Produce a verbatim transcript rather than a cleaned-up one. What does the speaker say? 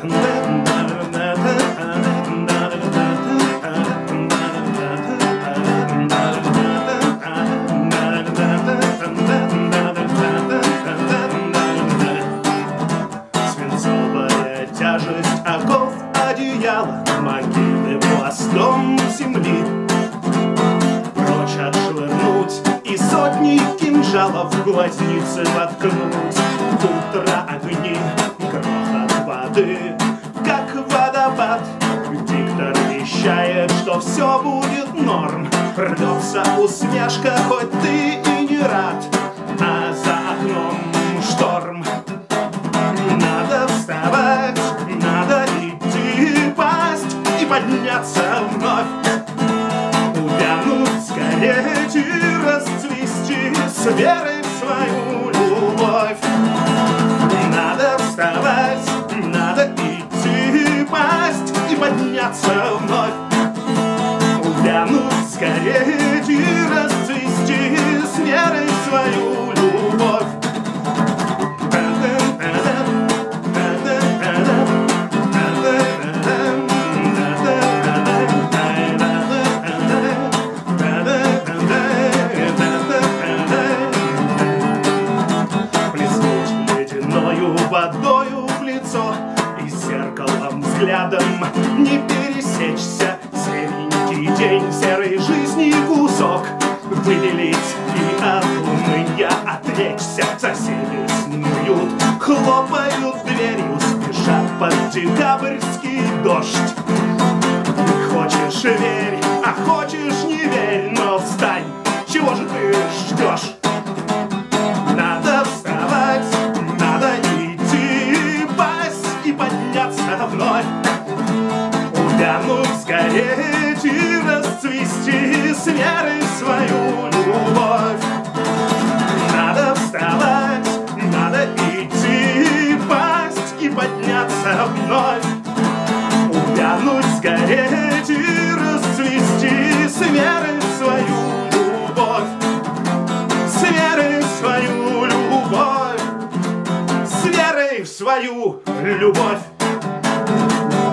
Свинцовая тяжесть оков одеяла, могилы пластом земли. Прочь отшвырнуть и сотни кинжалов в глазницы воткнуть. Утро огни, грохот воды, как водопад. Диктор вещает, что все будет норм. Рвется усмешка, хоть ты и не рад, а за окном шторм. Надо вставать, надо идти, пасть и подняться вновь. Увянуть, скореть и расцвести с верой в свою любовь. Надо вставать, надо идти, пасть и подняться вновь. Увянуть, скореть и расцвести с верой в свою любовь. Водою в лицо и зеркалом взглядом не пересечься. Серенький день серой жизни кусок выделить и от уныния отречься. Соседи снуют, хлопают дверью, спешат под декабрьский дождь. Хочешь — верь, а хочешь — не верь, но встань, чего же ты ждешь? Надо вставать, надо идти, пасть и подняться вновь. Увянуть, сгореть и расцвести с верой в свою любовь. Надо вставать, надо идти, пасть и подняться вновь. Увянуть, сгореть и расцвести с верой в свою любовь. С верой в свою любовь. С верой в свою любовь.